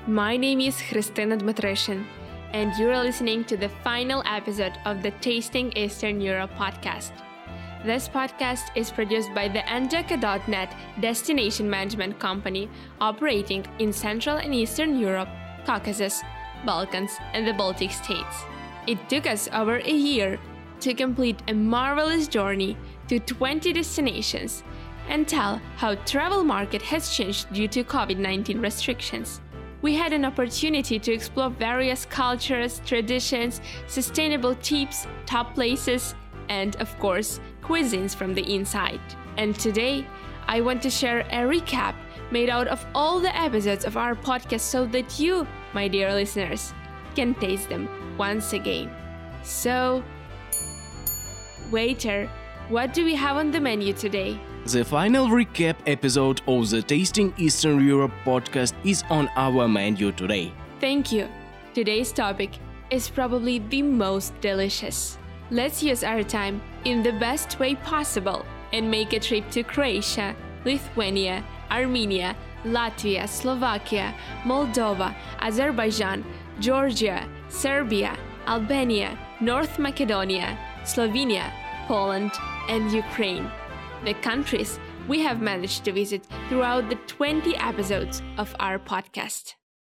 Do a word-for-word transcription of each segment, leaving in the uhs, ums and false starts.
My name is Christina Dmitryshin, and you're listening to the final episode of the Tasting Eastern Europe podcast. This podcast is produced by the Andeka dot net destination management company operating in Central and Eastern Europe, Caucasus, Balkans, and the Baltic states. It took us over a year to complete a marvelous journey to twenty destinations and tell how travel market has changed due to covid nineteen restrictions. We had an opportunity to explore various cultures, traditions, sustainable tips, top places, and of course, cuisines from the inside. And today, I want to share a recap made out of all the episodes of our podcast so that you, my dear listeners, can taste them once again. So, waiter, what do we have on the menu today? The final recap episode of the Tasting Eastern Europe podcast is on our menu today. Thank you. Today's topic is probably the most delicious. Let's use our time in the best way possible and make a trip to Croatia, Lithuania, Armenia, Latvia, Slovakia, Moldova, Azerbaijan, Georgia, Serbia, Albania, North Macedonia, Slovenia, Poland, and Ukraine. The countries we have managed to visit throughout the twenty episodes of our podcast.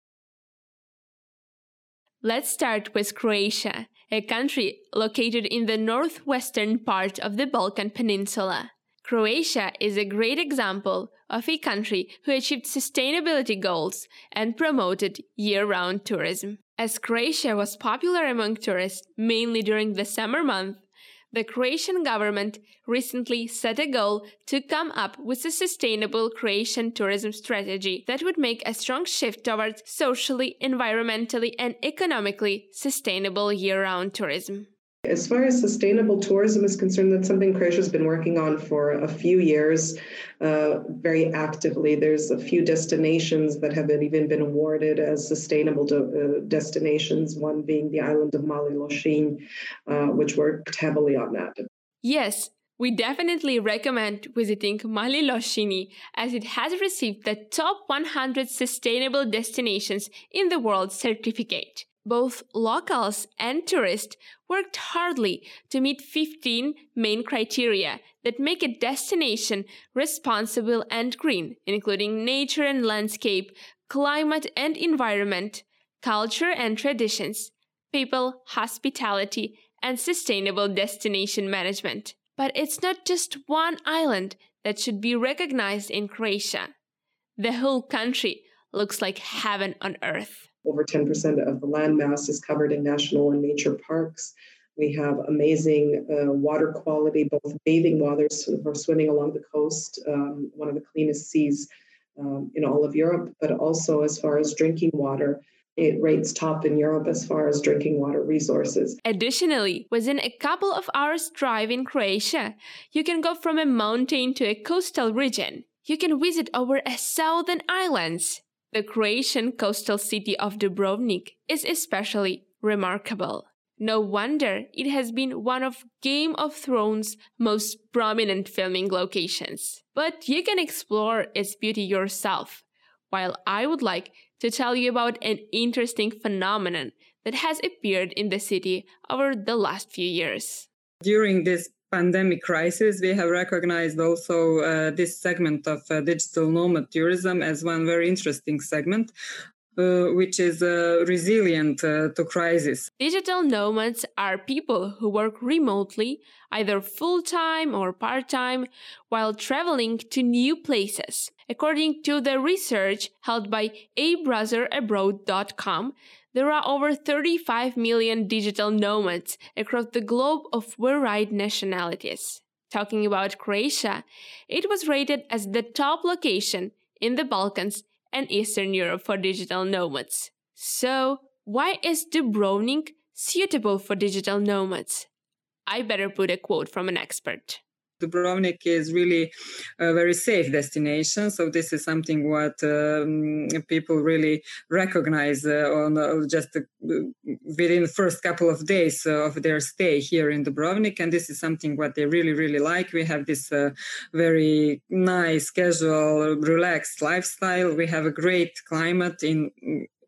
Let's start with Croatia, a country located in the northwestern part of the Balkan Peninsula. Croatia is a great example of a country who achieved sustainability goals and promoted year-round tourism. As Croatia was popular among tourists mainly during the summer month, the Croatian government recently set a goal to come up with a sustainable Croatian tourism strategy that would make a strong shift towards socially, environmentally, and economically sustainable year-round tourism. As far as sustainable tourism is concerned, that's something Croatia's been working on for a few years, uh, very actively. There's a few destinations that have even been awarded as sustainable de- uh, destinations, one being the island of Mali Lošinj, uh, which worked heavily on that. Yes, we definitely recommend visiting Mali Lošinj as it has received the top one hundred sustainable destinations in the world certificate. Both locals and tourists worked hardly to meet fifteen main criteria that make a destination responsible and green, including nature and landscape, climate and environment, culture and traditions, people, hospitality, and sustainable destination management. But it's not just one island that should be recognized in Croatia. The whole country looks like heaven on earth. Over ten percent of the landmass is covered in national and nature parks. We have amazing uh, water quality, both bathing waters for swimming along the coast, um, one of the cleanest seas um, in all of Europe, but also as far as drinking water, it rates top in Europe as far as drinking water resources. Additionally, within a couple of hours' drive in Croatia, you can go from a mountain to a coastal region. You can visit over a thousand islands. The Croatian coastal city of Dubrovnik is especially remarkable. No wonder it has been one of Game of Thrones' most prominent filming locations. But you can explore its beauty yourself, while I would like to tell you about an interesting phenomenon that has appeared in the city over the last few years. During this pandemic crisis, we have recognized also uh, this segment of uh, digital nomad tourism as one very interesting segment, uh, which is uh, resilient uh, to crisis. Digital nomads are people who work remotely, either full-time or part-time, while traveling to new places. According to the research held by a browser abroad dot com, there are over thirty-five million digital nomads across the globe of varied nationalities. Talking about Croatia, it was rated as the top location in the Balkans and Eastern Europe for digital nomads. So, why is Dubrovnik suitable for digital nomads? I better put a quote from an expert. Dubrovnik is really a very safe destination. So this is something what um, people really recognize uh, on uh, just uh, within the first couple of days uh, of their stay here in Dubrovnik. And this is something what they really, really like. We have this uh, very nice, casual, relaxed lifestyle. We have a great climate in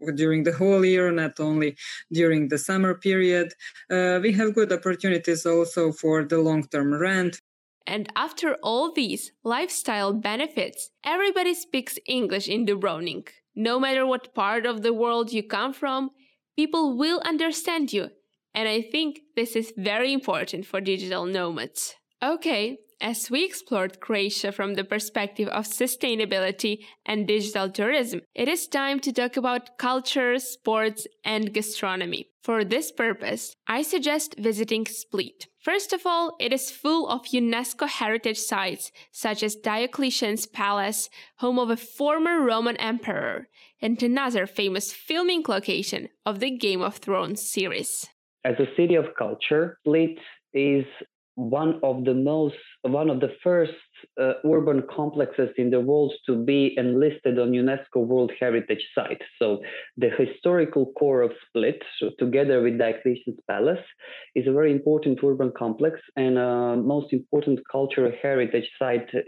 during the whole year, not only during the summer period. Uh, we have good opportunities also for the long-term rent. And after all these lifestyle benefits, everybody speaks English in Dubrovnik. No matter what part of the world you come from, people will understand you. And I think this is very important for digital nomads. Okay, as we explored Croatia from the perspective of sustainability and digital tourism, it is time to talk about culture, sports, and gastronomy. For this purpose, I suggest visiting Split. First of all, it is full of UNESCO heritage sites such as Diocletian's Palace, home of a former Roman emperor, and another famous filming location of the Game of Thrones series. As a city of culture, Split is one of the most, one of the first uh, urban complexes in the world to be enlisted on UNESCO World Heritage Site. So the historical core of Split, so together with Diocletian's Palace, is a very important urban complex and uh, most important cultural heritage site uh,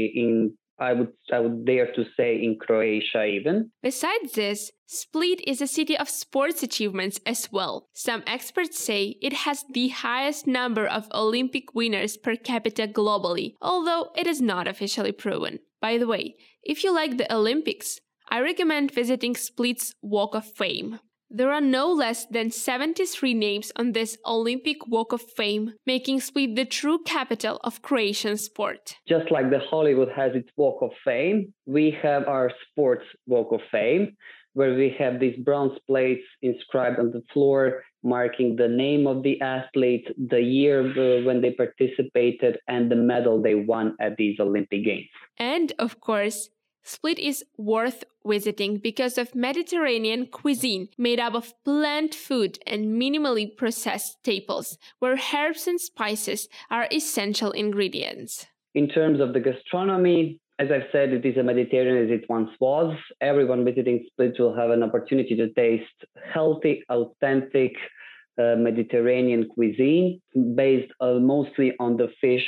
in I would I would dare to say in Croatia even. Besides this, Split is a city of sports achievements as well. Some experts say it has the highest number of Olympic winners per capita globally, although it is not officially proven. By the way, if you like the Olympics, I recommend visiting Split's Walk of Fame. There are no less than seventy-three names on this Olympic Walk of Fame, making Split the true capital of Croatian sport. Just like the Hollywood has its Walk of Fame, we have our sports Walk of Fame, where we have these bronze plates inscribed on the floor, marking the name of the athlete, the year when they participated, and the medal they won at these Olympic Games. And, of course, Split is worth visiting because of Mediterranean cuisine made up of plant food and minimally processed staples, where herbs and spices are essential ingredients. In terms of the gastronomy, as I've said, it is a Mediterranean as it once was. Everyone visiting Split will have an opportunity to taste healthy, authentic uh, Mediterranean cuisine based uh, mostly on the fish,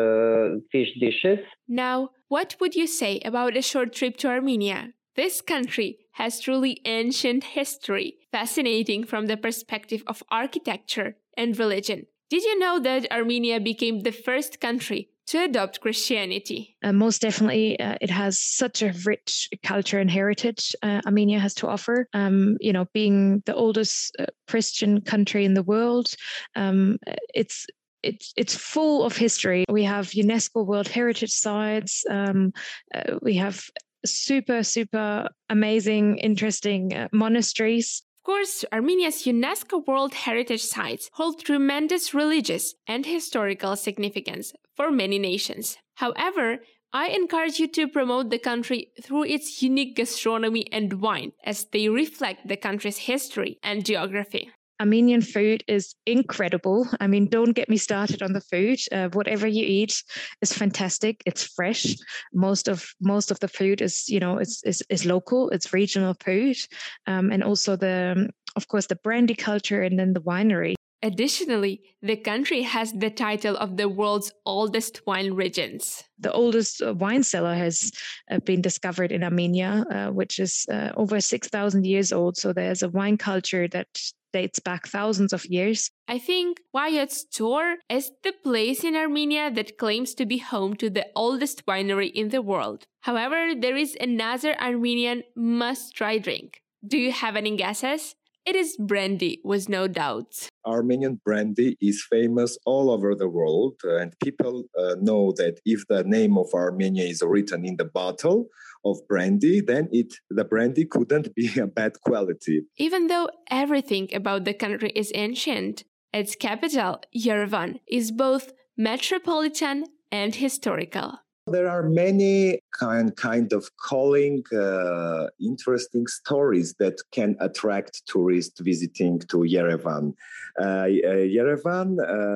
uh, fish dishes. Now, what would you say about a short trip to Armenia? This country has truly ancient history, fascinating from the perspective of architecture and religion. Did you know that Armenia became the first country to adopt Christianity? Uh, most definitely, uh, it has such a rich culture and heritage uh, Armenia has to offer. Um, you know, being the oldest uh, Christian country in the world, um, it's It's it's full of history. We have UNESCO World Heritage Sites. Um, uh, we have super, super amazing, interesting uh, monasteries. Of course, Armenia's UNESCO World Heritage Sites hold tremendous religious and historical significance for many nations. However, I encourage you to promote the country through its unique gastronomy and wine, as they reflect the country's history and geography. Armenian food is incredible. I mean, don't get me started on the food. Uh, whatever you eat is fantastic. It's fresh. Most of most of the food is, you know, it's is, is local. It's regional food, um, and also the, of course, the brandy culture and then the winery. Additionally, the country has the title of the world's oldest wine regions. The oldest uh, wine cellar has uh, been discovered in Armenia, uh, which is uh, over six thousand years old. So there's a wine culture that dates back thousands of years. I think Wayot's Tor is the place in Armenia that claims to be home to the oldest winery in the world. However, there is another Armenian must-try drink. Do you have any guesses? It is brandy, with no doubt. Armenian brandy is famous all over the world, and people uh, know that if the name of Armenia is written in the bottle of brandy, then it the brandy couldn't be a bad quality. Even though everything about the country is ancient, its capital, Yerevan, is both metropolitan and historical. There are many kind, kind of calling uh, interesting stories that can attract tourists visiting to Yerevan. Uh, uh, Yerevan,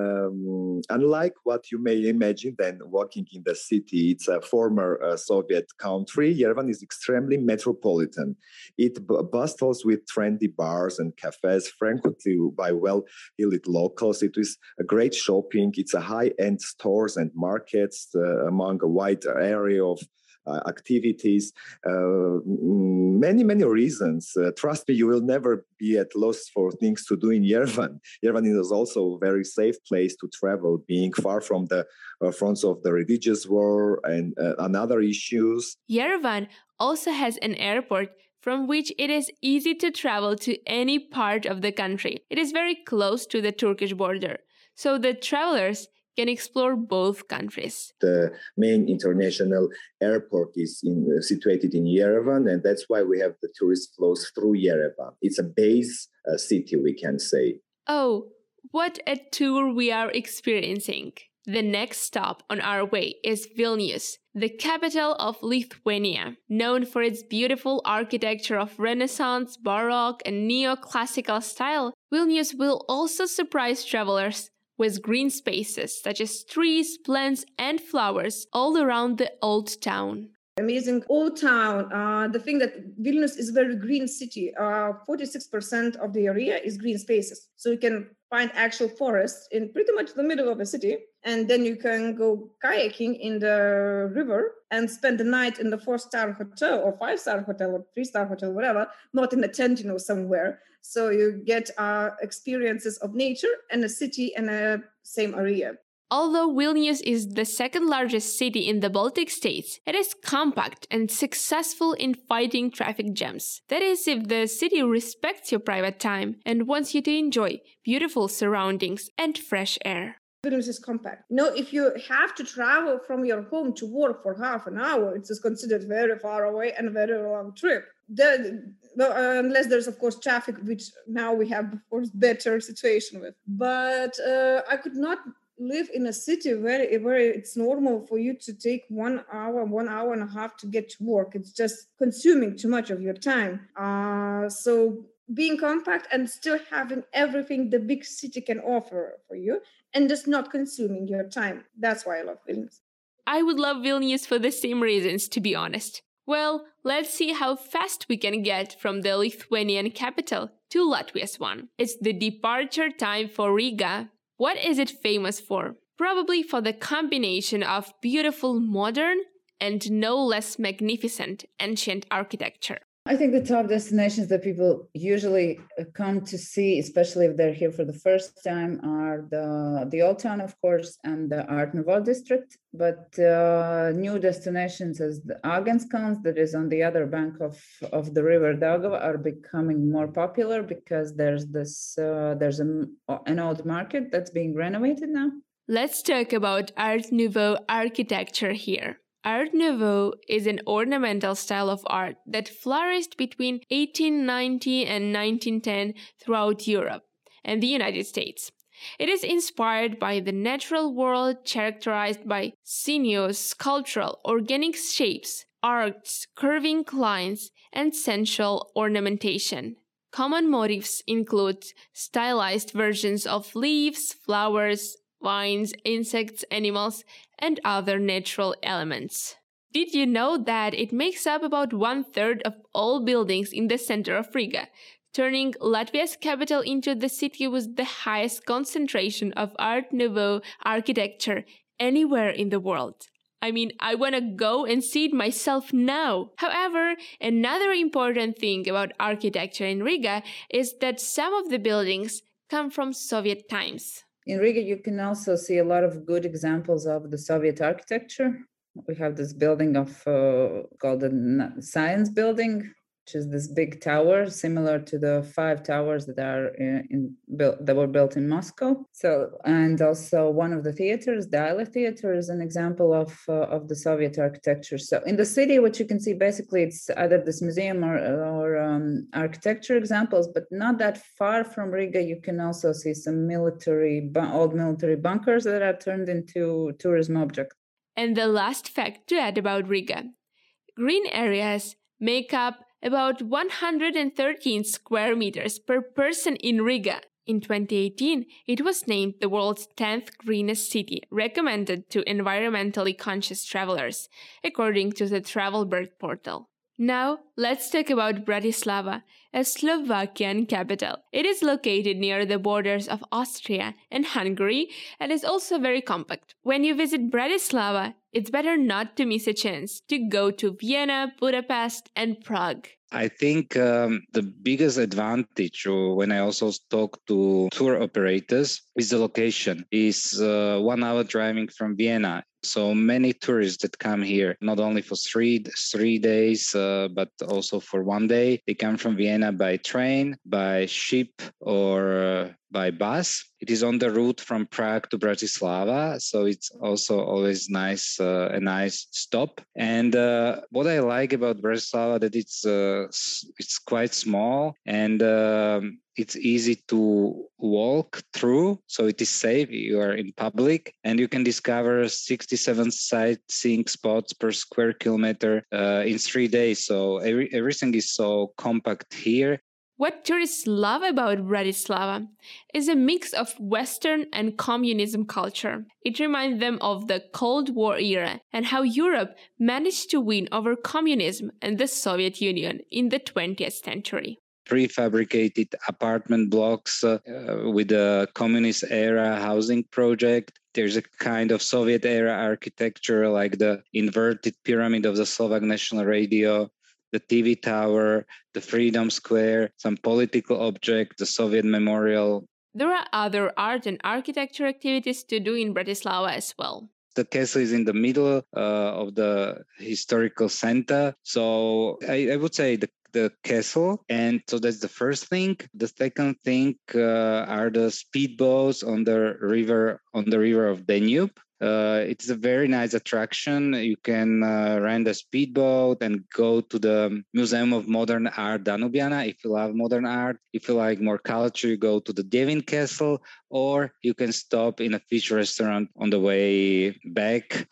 um, unlike what you may imagine when walking in the city, it's a former uh, Soviet country. Yerevan is extremely metropolitan. It b- bustles with trendy bars and cafes, frequently by well-heeled locals. It is a great shopping. It's a high-end stores and markets uh, among a wide area of uh, activities, uh, many, many reasons. Uh, trust me, you will never be at loss for things to do in Yerevan. Yerevan is also a very safe place to travel, being far from the uh, fronts of the religious war and, uh, and other issues. Yerevan also has an airport from which it is easy to travel to any part of the country. It is very close to the Turkish border, so the travelers can explore both countries. The main international airport is in, uh, situated in Yerevan, and that's why we have the tourist flows through Yerevan. It's a base uh, city, we can say. Oh, what a tour we are experiencing! The next stop on our way is Vilnius, the capital of Lithuania. Known for its beautiful architecture of Renaissance, Baroque, and neoclassical style, Vilnius will also surprise travelers with green spaces such as trees, plants, and flowers all around the old town. Amazing old town. Uh, the thing that Vilnius is a very green city. Uh, forty-six percent of the area is green spaces. So you can find actual forests in pretty much the middle of the city. And then you can go kayaking in the river and spend the night in the four-star hotel or five-star hotel or three-star hotel, whatever, not in a tent, you know, somewhere. So you get uh, experiences of nature and a city in a same area. Although Vilnius is the second largest city in the Baltic states, it is compact and successful in fighting traffic jams. That is, if the city respects your private time and wants you to enjoy beautiful surroundings and fresh air. Vilnius is compact. You know, if you have to travel from your home to work for half an hour, it is considered very far away and a very long trip. The, well, uh, unless there's, of course, traffic, which now we have, of course, better situation with. But uh, I could not live in a city where, where it's normal for you to take one hour, one hour and a half to get to work. It's just consuming too much of your time. Uh, so being compact and still having everything the big city can offer for you and just not consuming your time. That's why I love Vilnius. I would love Vilnius for the same reasons, to be honest. Well, let's see how fast we can get from the Lithuanian capital to Latvia's one. It's the departure time for Riga. What is it famous for? Probably for the combination of beautiful modern and no less magnificent ancient architecture. I think the top destinations that people usually come to see, especially if they're here for the first time, are the, the Old Town, of course, and the Art Nouveau district. But uh, new destinations as the Agenskans, that is on the other bank of, of the river Daugava, are becoming more popular because there's this uh, there's a, an old market that's being renovated now. Let's talk about Art Nouveau architecture here. Art Nouveau is an ornamental style of art that flourished between eighteen ninety and nineteen ten throughout Europe and the United States. It is inspired by the natural world characterized by sinuous, sculptural, organic shapes, arcs, curving lines, and sensual ornamentation. Common motifs include stylized versions of leaves, flowers, vines, insects, animals, and other natural elements. Did you know that it makes up about one-third of all buildings in the center of Riga, turning Latvia's capital into the city with the highest concentration of Art Nouveau architecture anywhere in the world? I mean, I want to go and see it myself now. However, another important thing about architecture in Riga is that some of the buildings come from Soviet times. In Riga, you can also see a lot of good examples of the Soviet architecture. We have this building of uh, called the Science Building, which is this big tower similar to the five towers that are in, in built that were built in Moscow. So, and also one of the theaters, the Isla Theater, is an example of uh, of the Soviet architecture. So, in the city, what you can see basically it's either this museum or or um, architecture examples, but not that far from Riga, you can also see some military old military bunkers that are turned into tourism objects. And the last fact to add about Riga: green areas make up about one hundred thirteen square meters per person in Riga. In twenty eighteen, it was named the world's tenth greenest city, recommended to environmentally conscious travelers, according to the Travelbird portal. Now, let's talk about Bratislava, a Slovakian capital. It is located near the borders of Austria and Hungary and is also very compact. When you visit Bratislava, it's better not to miss a chance to go to Vienna, Budapest, and Prague. I think um, the biggest advantage uh, when I also talk to tour operators is the location. Is uh, one hour driving from Vienna. So many tourists that come here, not only for three three days, uh, but also for one day. They come from Vienna by train, by ship, or uh, by bus. It is on the route from Prague to Bratislava, so it's also always nice, uh, a nice stop. And uh, what I like about Bratislava that it's uh, it's quite small and um, it's easy to walk through, so it is safe. You are in public, and you can discover sixty-seven sightseeing spots per square kilometer uh, in three days. So every, everything is so compact here. What tourists love about Bratislava is a mix of Western and communism culture. It reminds them of the Cold War era and how Europe managed to win over communism and the Soviet Union in the twentieth century. Prefabricated apartment blocks uh, uh, with a communist era housing project. There's a kind of Soviet era architecture like the inverted pyramid of the Slovak National Radio, the T V tower, the Freedom Square, some political object, the Soviet Memorial. There are other art and architecture activities to do in Bratislava as well. The castle is in the middle uh, of the historical center. So I, I would say the the castle. And so that's the first thing. The second thing uh, are the speedboats on the river, on the river of Danube. Uh, it's a very nice attraction. You can uh, rent a speedboat and go to the Museum of Modern Art Danubiana if you love modern art. If you like more culture, you go to the Devin Castle, or you can stop in a fish restaurant on the way back.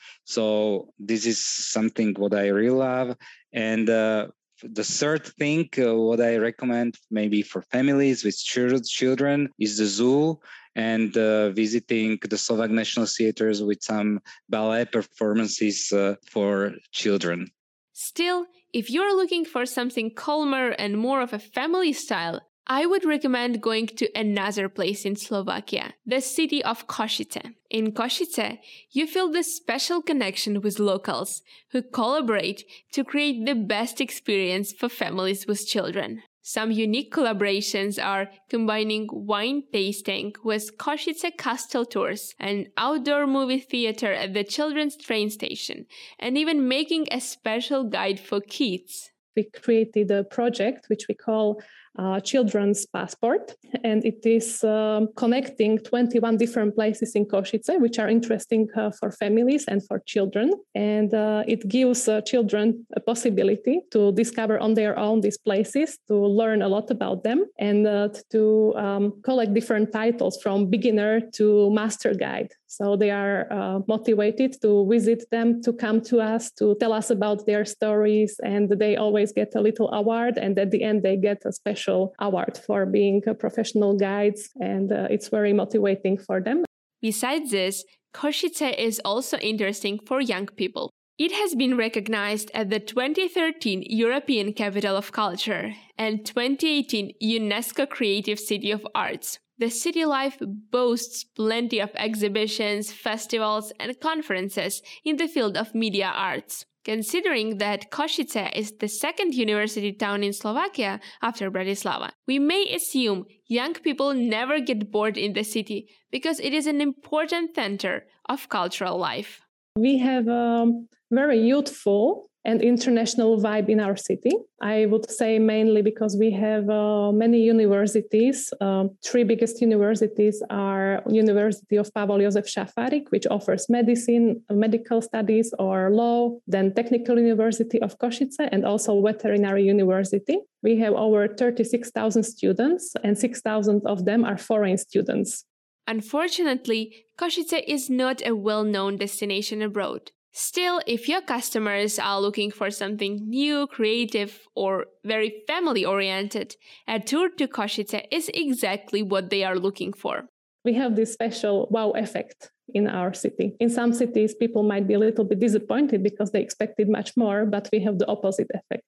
So this is something what I really love. And uh, the third thing, uh, what I recommend maybe for families with children is the zoo and uh, visiting the Slovak National Theaters with some ballet performances uh, for children. Still, if you're looking for something calmer and more of a family style, I would recommend going to another place in Slovakia, the city of Košice. In Košice, you feel the special connection with locals who collaborate to create the best experience for families with children. Some unique collaborations are combining wine tasting with Košice Castle tours, an outdoor movie theater at the children's train station, and even making a special guide for kids. We created a project which we call Uh, Children's Passport, and it is um, connecting twenty-one different places in Košice, which are interesting uh, for families and for children. And uh, it gives uh, children a possibility to discover on their own these places, to learn a lot about them, and uh, to um, collect different titles from beginner to master guide. So they are uh, motivated to visit them, to come to us, to tell us about their stories, and they always get a little award, and at the end they get a special award for being a professional guides, and uh, it's very motivating for them. Besides this, Košice is also interesting for young people. It has been recognized as the twenty thirteen European Capital of Culture and twenty eighteen UNESCO Creative City of Arts. The city life boasts plenty of exhibitions, festivals, and conferences in the field of media arts. Considering that Košice is the second university town in Slovakia after Bratislava, we may assume young people never get bored in the city because it is an important center of cultural life. We have a very youthful and international vibe in our city. I would say mainly because we have uh, many universities. Uh, three biggest universities are University of Pavel Jozef Šafárik, which offers medicine, medical studies or law, then Technical University of Košice, and also Veterinary University. We have over thirty-six thousand students, and six thousand of them are foreign students. Unfortunately, Košice is not a well-known destination abroad. Still, if your customers are looking for something new, creative, or very family-oriented, a tour to Košice is exactly what they are looking for. We have this special wow effect in our city. In some cities, people might be a little bit disappointed because they expected much more, but we have the opposite effect.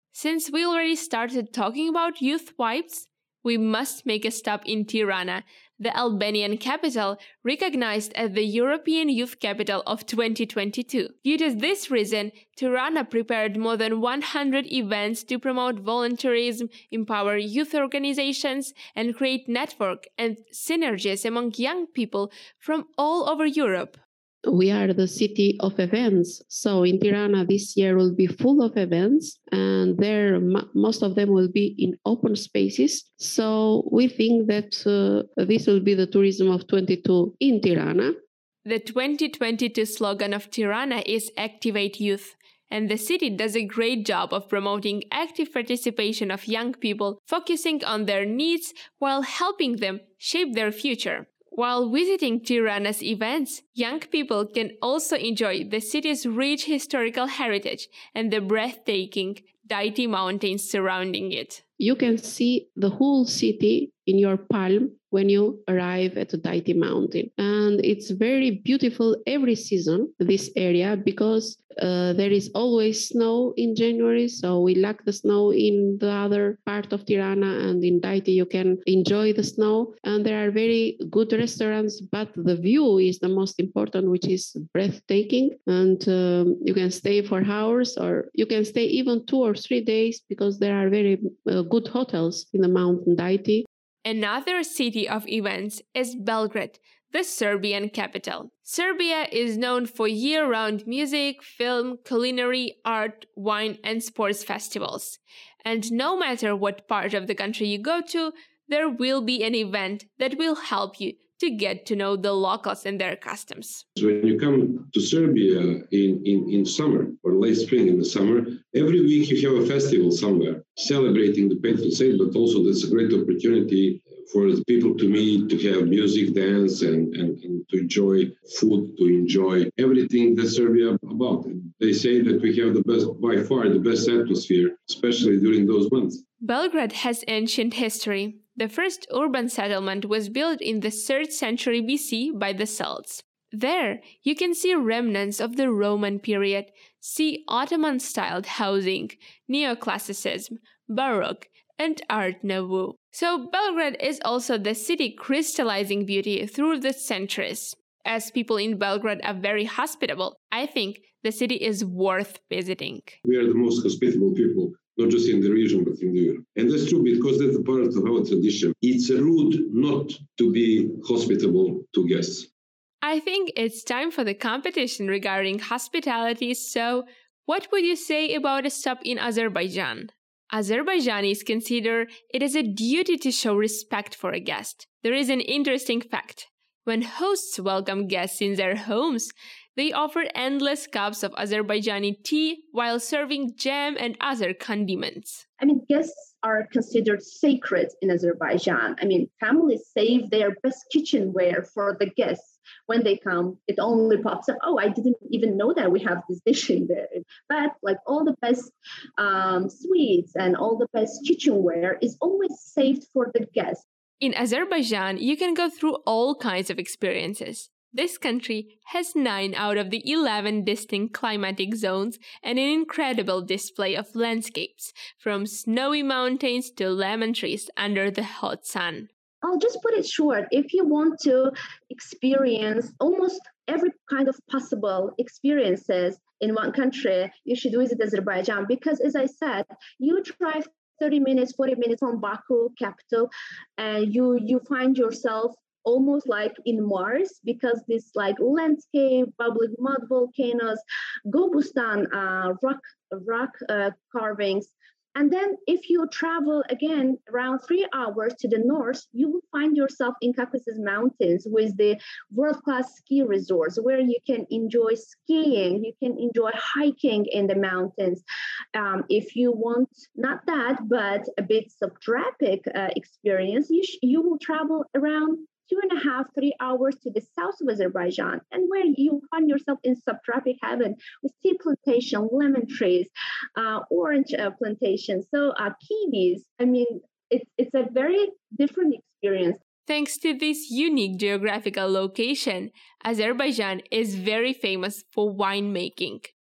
Since we already started talking about youth vibes, we must make a stop in Tirana, the Albanian capital recognized as the European Youth Capital of twenty twenty-two. Due to this reason, Tirana prepared more than one hundred events to promote volunteerism, empower youth organizations, and create network and synergies among young people from all over Europe. We are the city of events. So in Tirana this year will be full of events, and there m- most of them will be in open spaces. So we think that uh, this will be the tourism of twenty-two in Tirana. The twenty twenty-two slogan of Tirana is Activate Youth, and the city does a great job of promoting active participation of young people, focusing on their needs while helping them shape their future. While visiting Tirana's events, young people can also enjoy the city's rich historical heritage and the breathtaking Daiti Mountains surrounding it. You can see the whole city in your palm when you arrive at the Daiti Mountain. And it's very beautiful every season, this area, because uh, there is always snow in January. So we lack the snow in the other part of Tirana, and in Daiti you can enjoy the snow. And there are very good restaurants, but the view is the most important, which is breathtaking. And um, you can stay for hours, or you can stay even two or three days because there are very uh, good hotels in the mountain Daiti. Another city of events is Belgrade, the Serbian capital. Serbia is known for year-round music, film, culinary, art, wine, and sports festivals. And no matter what part of the country you go to, there will be an event that will help you to get to know the locals and their customs. So when you come to Serbia in, in, in summer or late spring in the summer, every week you have a festival somewhere celebrating the patron saint, but also that's a great opportunity for the people to meet, to have music, dance, and, and, and to enjoy food, to enjoy everything that Serbia about. And they say that we have the best, by far the best atmosphere, especially during those months. Belgrade has ancient history. The first urban settlement was built in the third century B C by the Celts. There, you can see remnants of the Roman period, see Ottoman-styled housing, neoclassicism, Baroque, and Art Nouveau. So Belgrade is also the city crystallizing beauty through the centuries. As people in Belgrade are very hospitable, I think the city is worth visiting. We are the most hospitable people, not just in the region, but in the Europe. And that's true because that's a part of our tradition. It's rude not to be hospitable to guests. I think it's time for the competition regarding hospitality, so what would you say about a stop in Azerbaijan? Azerbaijanis consider it as a duty to show respect for a guest. There is an interesting fact. When hosts welcome guests in their homes, they offer endless cups of Azerbaijani tea while serving jam and other condiments. I mean, guests are considered sacred in Azerbaijan. I mean, families save their best kitchenware for the guests. When they come, it only pops up, oh, I didn't even know that we have this dish in there. But like all the best um, sweets and all the best kitchenware is always saved for the guests. In Azerbaijan, you can go through all kinds of experiences. This country has nine out of the eleven distinct climatic zones and an incredible display of landscapes, from snowy mountains to lemon trees under the hot sun. I'll just put it short. If you want to experience almost every kind of possible experiences in one country, you should visit Azerbaijan because, as I said, you drive thirty minutes, forty minutes from Baku, capital, and you you find yourself almost like in Mars because this like landscape, bubbling mud volcanoes, Gobustan uh, rock rock uh, carvings. And then if you travel again around three hours to the north, you will find yourself in Caucasus Mountains with the world-class ski resorts where you can enjoy skiing, you can enjoy hiking in the mountains. Um, if you want not that, but a bit subtropic uh, experience, you, sh- you will travel around two and a half, three hours to the south of Azerbaijan, and where you find yourself in subtropic heaven with tea plantation, lemon trees, uh, orange uh, plantation, so uh, kiwis. I mean, it's it's a very different experience. Thanks to this unique geographical location, Azerbaijan is very famous for winemaking.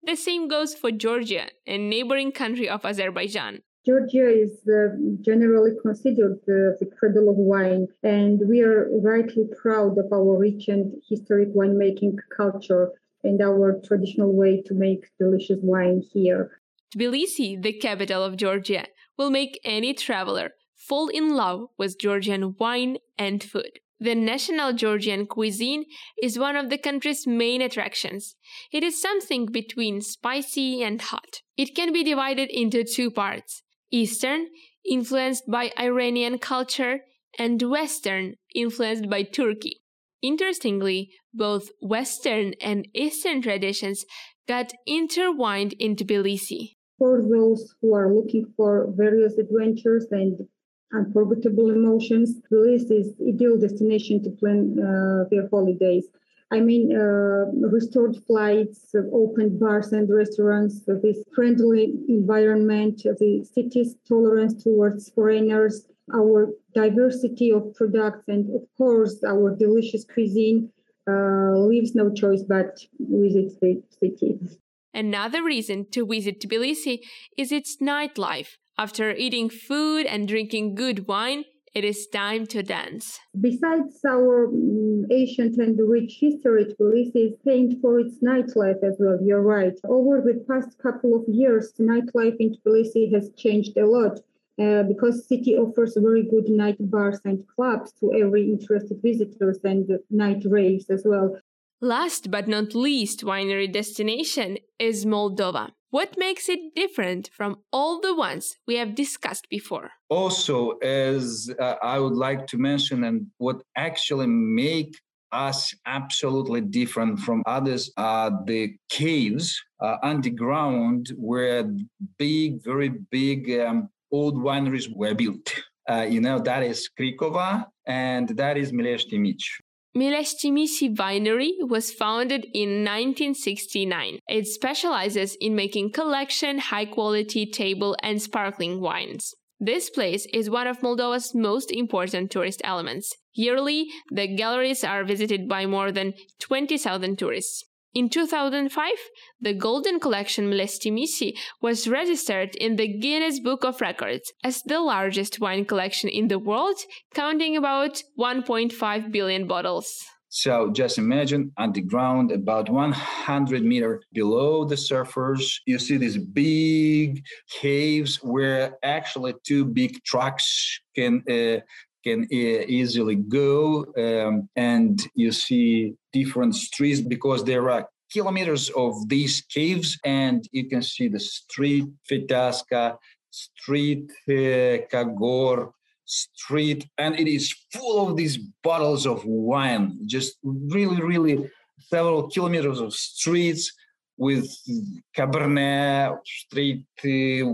The same goes for Georgia, a neighboring country of Azerbaijan. Georgia is uh, generally considered uh, the cradle of wine, and we are rightly proud of our rich and historic winemaking culture and our traditional way to make delicious wine here. Tbilisi, the capital of Georgia, will make any traveler fall in love with Georgian wine and food. The national Georgian cuisine is one of the country's main attractions. It is something between spicy and hot. It can be divided into two parts: Eastern, influenced by Iranian culture, and Western, influenced by Turkey. Interestingly, both Western and Eastern traditions got intertwined in Tbilisi. For those who are looking for various adventures and unforgettable emotions, Tbilisi is the ideal destination to plan uh, their holidays. I mean, uh, restored flights, open bars and restaurants, this friendly environment, the city's tolerance towards foreigners, our diversity of products, and of course, our delicious cuisine uh, leaves no choice but visit the city. Another reason to visit Tbilisi is its nightlife. After eating food and drinking good wine, it is time to dance. Besides our um, ancient and rich history, Tbilisi is famed for its nightlife as well. You're right. Over the past couple of years, nightlife in Tbilisi has changed a lot uh, because the city offers very good night bars and clubs to every interested visitors, and night raves as well. Last but not least winery destination is Moldova. What makes it different from all the ones we have discussed before? Also, as uh, I would like to mention, and what actually make us absolutely different from others are the caves uh, underground where big, very big um, old wineries were built. Uh, you know, that is Krikova and that is Mileshti Mich. Mileshti Mich Winery was founded in nineteen sixty-nine. It specializes in making collection, high-quality table and sparkling wines. This place is one of Moldova's most important tourist elements. Yearly, the galleries are visited by more than twenty thousand tourists. In two thousand five, the Golden Collection Mileshti Mich was registered in the Guinness Book of Records as the largest wine collection in the world, counting about one point five billion bottles. So just imagine underground, about one hundred meters below the surface, you see these big caves where actually two big trucks can uh, can uh, easily go, um, and you see different streets because there are kilometers of these caves, and you can see the street Fitaska, street uh, Kagor, street, and it is full of these bottles of wine, just really, really several kilometers of streets with Cabernet, street, uh,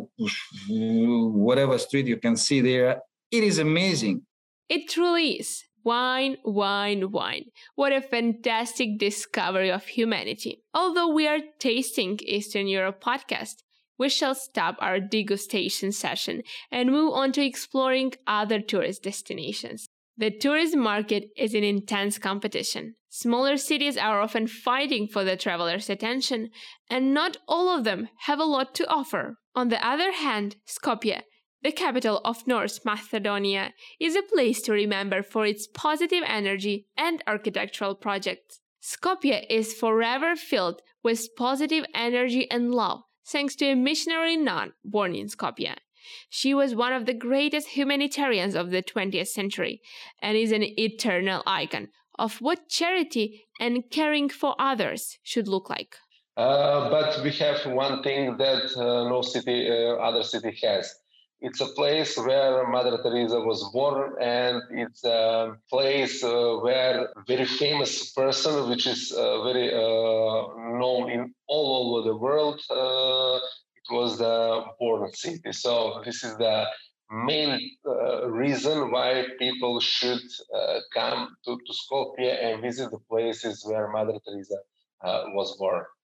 whatever street you can see there. It is amazing. It truly is. Wine, wine, wine. What a fantastic discovery of humanity. Although we are tasting Eastern Europe podcast, we shall stop our degustation session and move on to exploring other tourist destinations. The tourism market is in intense competition. Smaller cities are often fighting for the traveler's attention, and not all of them have a lot to offer. On the other hand, Skopje, the capital of North Macedonia, is a place to remember for its positive energy and architectural projects. Skopje is forever filled with positive energy and love, thanks to a missionary nun born in Skopje. She was one of the greatest humanitarians of the twentieth century and is an eternal icon of what charity and caring for others should look like. Uh, but we have one thing that uh, no city, uh, other city has. It's a place where Mother Teresa was born, and it's a place uh, where a very famous person, which is uh, very uh, known in all over the world, uh, it was the born city. So this is the main uh, reason why people should uh, come to, to Skopje and visit the places where Mother Teresa uh, was born.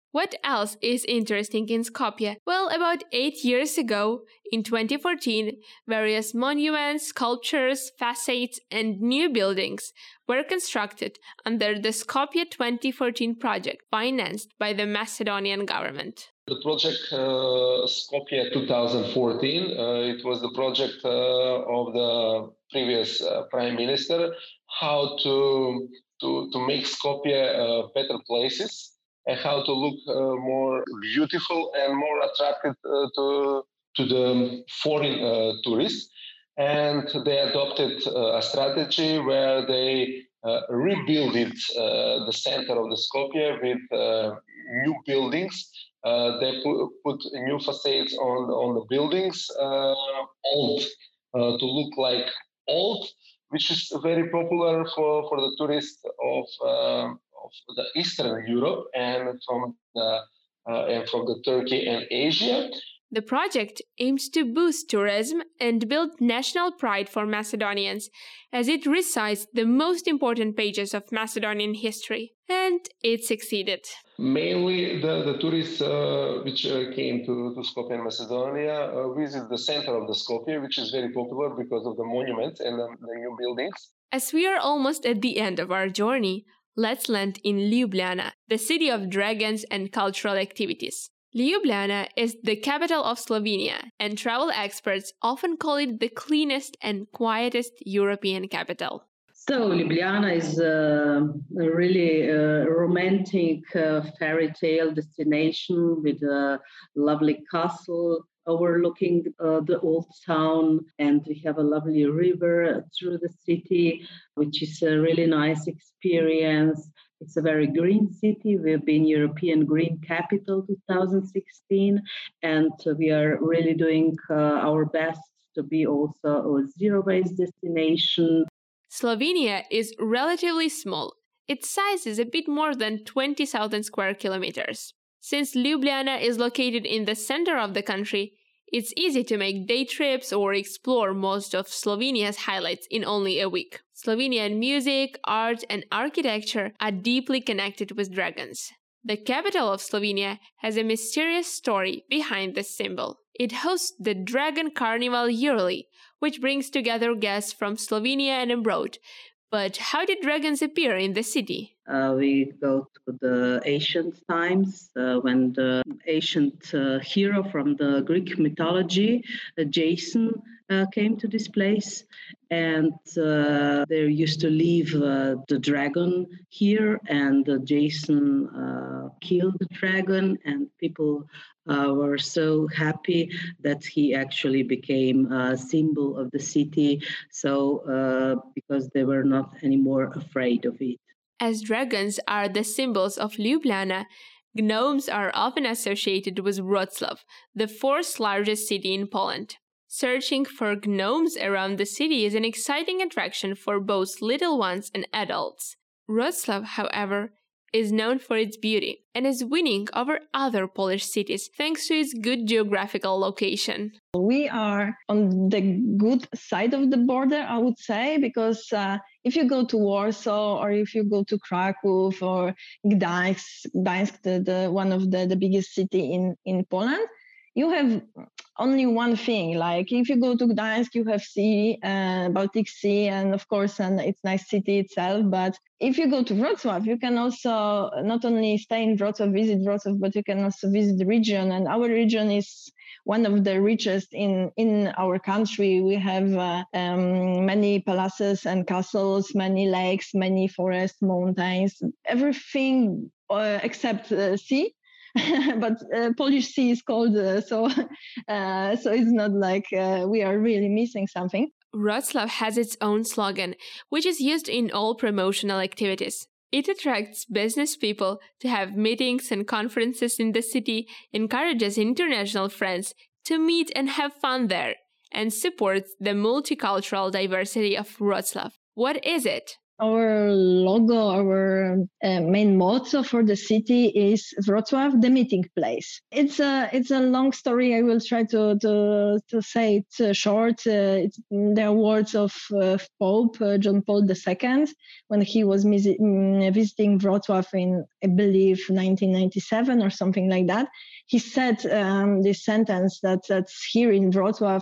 What else is interesting in Skopje? Well, about eight years ago, in twenty fourteen, various monuments, sculptures, facades, and new buildings were constructed under the Skopje twenty fourteen project, financed by the Macedonian government. The project uh, Skopje twenty fourteen, uh, it was the project uh, of the previous uh, prime minister, how to, to, to make Skopje uh, better places, and how to look uh, more beautiful and more attractive uh, to, to the foreign uh, tourists. And they adopted uh, a strategy where they uh, rebuilt it, uh, the center of the Skopje with uh, new buildings. Uh, they put, put new facades on, on the buildings, uh, old, uh, to look like old, which is very popular for, for the tourists of uh, of the Eastern Europe and from the uh, and from the Turkey and Asia. The project aims to boost tourism and build national pride for Macedonians, as it recites the most important pages of Macedonian history, and it succeeded. Mainly, the, the tourists uh, which uh, came to, to Skopje and Macedonia uh, visit the center of the Skopje, which is very popular because of the monuments and the, the new buildings. As we are almost at the end of our journey, let's land in Ljubljana, the city of dragons and cultural activities. Ljubljana is the capital of Slovenia, and travel experts often call it the cleanest and quietest European capital. So Ljubljana is uh, a really uh, romantic uh, fairy tale destination with a lovely castle overlooking uh, the old town, and we have a lovely river through the city, which is a really nice experience. It's a very green city. We've been European Green Capital twenty sixteen, and we are really doing uh, our best to be also a zero-waste destination. Slovenia is relatively small. Its size is a bit more than twenty thousand square kilometers. Since Ljubljana is located in the center of the country, it's easy to make day trips or explore most of Slovenia's highlights in only a week. Slovenian music, art, and architecture are deeply connected with dragons. The capital of Slovenia has a mysterious story behind this symbol. It hosts the Dragon Carnival yearly, which brings together guests from Slovenia and abroad. But how did dragons appear in the city? Uh, we go to the ancient times uh, when the ancient uh, hero from the Greek mythology, uh, Jason, uh, came to this place. And uh, they used to leave uh, the dragon here, and uh, Jason uh, killed the dragon, and people uh, were so happy that he actually became a symbol of the city. So, uh, because they were not anymore afraid of it. As dragons are the symbols of Ljubljana, gnomes are often associated with Wrocław, the fourth largest city in Poland. Searching for gnomes around the city is an exciting attraction for both little ones and adults. Wrocław, however, is known for its beauty and is winning over other Polish cities thanks to its good geographical location. We are on the good side of the border, I would say, because uh, if you go to Warsaw or if you go to Krakow or Gdańsk, Gdańsk the, the, one of the, the biggest city in, in Poland, you have only one thing. Like if you go to Gdańsk, you have sea, uh, Baltic Sea, and of course, and it's nice city itself. But if you go to Wrocław, you can also not only stay in Wrocław, visit Wrocław, but you can also visit the region. And our region is one of the richest in, in our country. We have uh, um, many palaces and castles, many lakes, many forests, mountains, everything uh, except uh, sea. But uh, Polish sea is cold, uh, so uh, so it's not like uh, we are really missing something. Wrocław has its own slogan, which is used in all promotional activities. It attracts business people to have meetings and conferences in the city, encourages international friends to meet and have fun there, and supports the multicultural diversity of Wrocław. What is it? our logo, our uh, main motto for the city is Wrocław, the meeting place. It's a it's a long story. I will try to to, to say it uh, short. Uh, it's the words of uh, Pope uh, John Paul the Second when he was mis- visiting Wrocław in, I believe, nineteen ninety-seven or something like that. He said um, this sentence that that's here in Wrocław,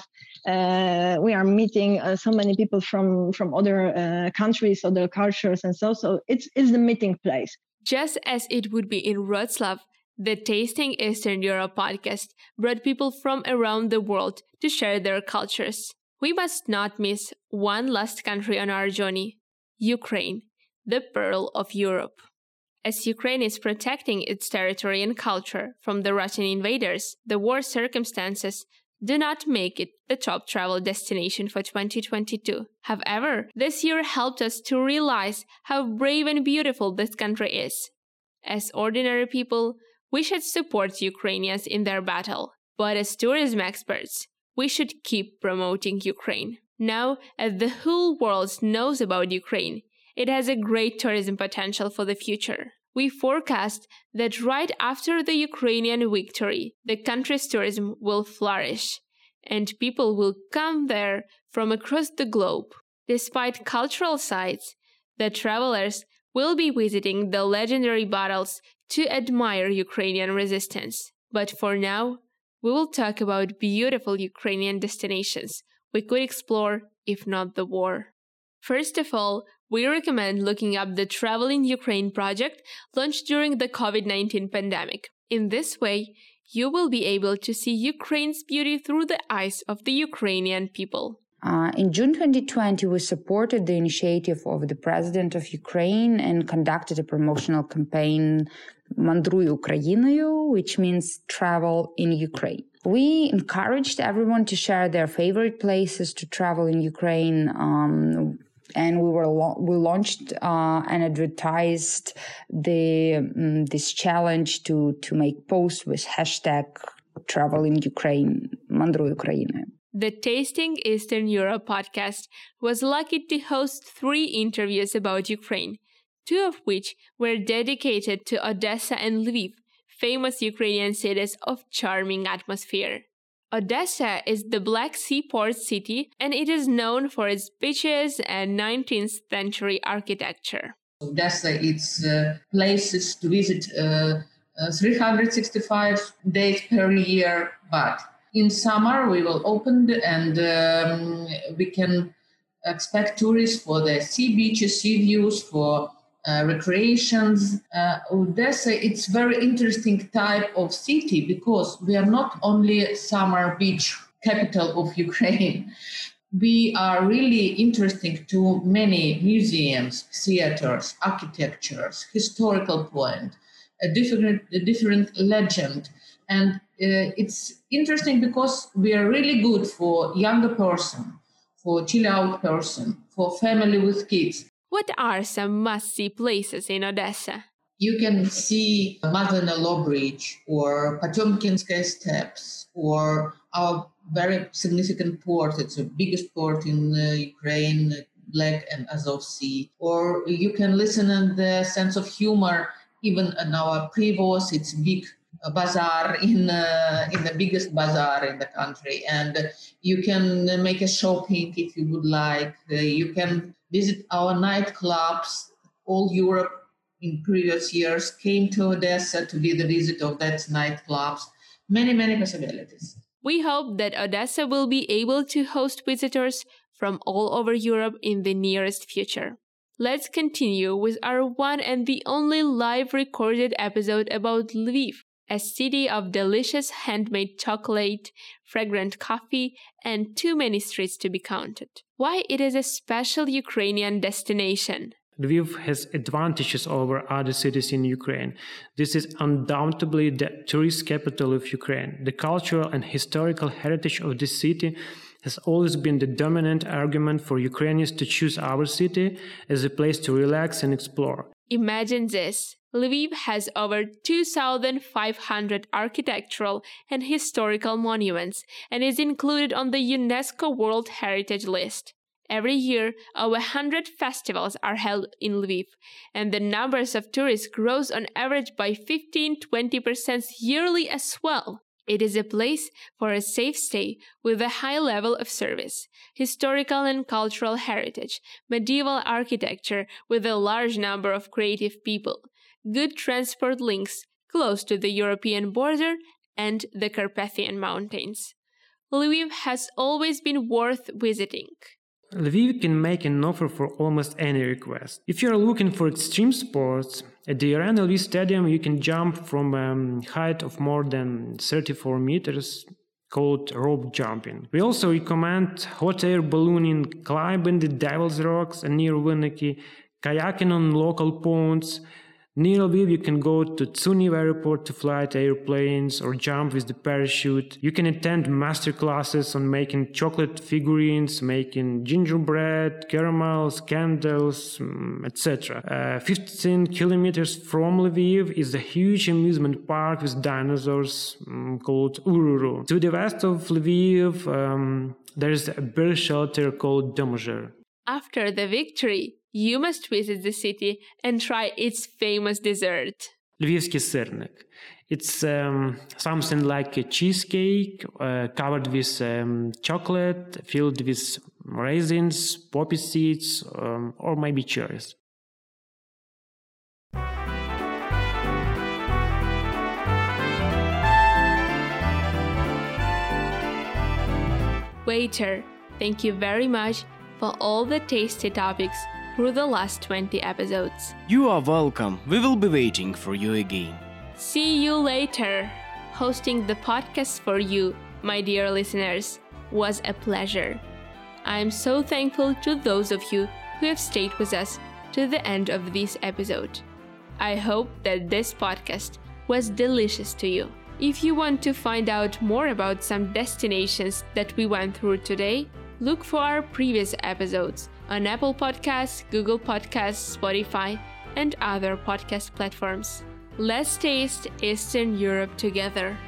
uh, we are meeting uh, so many people from, from other uh, countries, other cultures, and so, so it's, it's the meeting place. Just as it would be in Wrocław, the Tasting Eastern Europe podcast brought people from around the world to share their cultures. We must not miss one last country on our journey, Ukraine, the pearl of Europe. As Ukraine is protecting its territory and culture from the Russian invaders, the war circumstances do not make it the top travel destination for twenty twenty-two. However, this year helped us to realize how brave and beautiful this country is. As ordinary people, we should support Ukrainians in their battle. But as tourism experts, we should keep promoting Ukraine. Now, as the whole world knows about Ukraine, it has a great tourism potential for the future. We forecast that right after the Ukrainian victory, the country's tourism will flourish, and people will come there from across the globe. Despite cultural sites, the travelers will be visiting the legendary battles to admire Ukrainian resistance. But for now, we will talk about beautiful Ukrainian destinations we could explore if not the war. First of all, we recommend looking up the Travel in Ukraine project launched during the covid nineteen pandemic. In this way, you will be able to see Ukraine's beauty through the eyes of the Ukrainian people. Uh, in June twenty twenty, we supported the initiative of the President of Ukraine and conducted a promotional campaign, Mandruy Ukrainою, which means travel in Ukraine. We encouraged everyone to share their favorite places to travel in Ukraine. Um, And we were lo- we launched uh, and advertised the um, this challenge to to make posts with hashtag travel in Ukraine, Mandruy Ukraina. The Tasting Eastern Europe podcast was lucky to host three interviews about Ukraine, two of which were dedicated to Odessa and Lviv, famous Ukrainian cities of charming atmosphere. Odessa is the Black Sea port city, and it is known for its beaches and nineteenth century architecture. Odessa, it's uh, places to visit uh, uh, three hundred sixty-five days per year, but in summer we will open and um, we can expect tourists for the sea beaches, sea views, for Uh, recreations. Uh, Odessa, it's very interesting type of city because we are not only summer beach capital of Ukraine. We are really interesting to many museums, theaters, architectures, historical point, a different, a different legend. And uh, it's interesting because we are really good for younger person, for chill out person, for family with kids. What are some must-see places in Odessa? You can see Mazanelo Bridge or Potemkinskaya Steps or our very significant port. It's the biggest port in uh, Ukraine, Black and Azov Sea. Or you can listen in the sense of humor, even in our Privoz, it's big bazaar in uh, in the biggest bazaar in the country. And you can make a shopping if you would like. Uh, you can visit our nightclubs. All Europe in previous years came to Odessa to be the visit of that nightclubs. Many, many possibilities. We hope that Odessa will be able to host visitors from all over Europe in the nearest future. Let's continue with our one and the only live recorded episode about Lviv, a city of delicious handmade chocolate, fragrant coffee, and too many streets to be counted. Why it is a special Ukrainian destination. Lviv has advantages over other cities in Ukraine. This is undoubtedly the tourist capital of Ukraine. The cultural and historical heritage of this city has always been the dominant argument for Ukrainians to choose our city as a place to relax and explore. Imagine this. Lviv has over two thousand five hundred architectural and historical monuments and is included on the UNESCO World Heritage List. Every year, over one hundred festivals are held in Lviv, and the numbers of tourists grows on average by fifteen to twenty percent yearly as well. It is a place for a safe stay with a high level of service, historical and cultural heritage, medieval architecture with a large number of creative people, good transport links close to the European border and the Carpathian Mountains. Lviv has always been worth visiting. Lviv can make an offer for almost any request. If you're looking for extreme sports, at the Arena Lviv Stadium you can jump from a height of more than thirty-four meters, called rope jumping. We also recommend hot air ballooning, climbing the Devil's Rocks near Vinnytsia, kayaking on local ponds. Near Lviv, you can go to Tsuniv Airport to fly airplanes or jump with the parachute. You can attend master classes on making chocolate figurines, making gingerbread, caramels, candles, et cetera. Uh, fifteen kilometers from Lviv is a huge amusement park with dinosaurs um, called Ururu. To the west of Lviv, um, there is a bird shelter called Domozher. After the victory, you must visit the city and try its famous dessert. Lvivsky syrnik. It's um, something like a cheesecake uh, covered with um, chocolate, filled with raisins, poppy seeds, um, or maybe cherries. Waiter, thank you very much for all the tasty topics through the last twenty episodes. You are welcome. We will be waiting for you again. See you later. Hosting the podcast for you, my dear listeners, was a pleasure. I am so thankful to those of you who have stayed with us to the end of this episode. I hope that this podcast was delicious to you. If you want to find out more about some destinations that we went through today, look for our previous episodes on Apple Podcasts, Google Podcasts, Spotify, and other podcast platforms. Let's taste Eastern Europe together.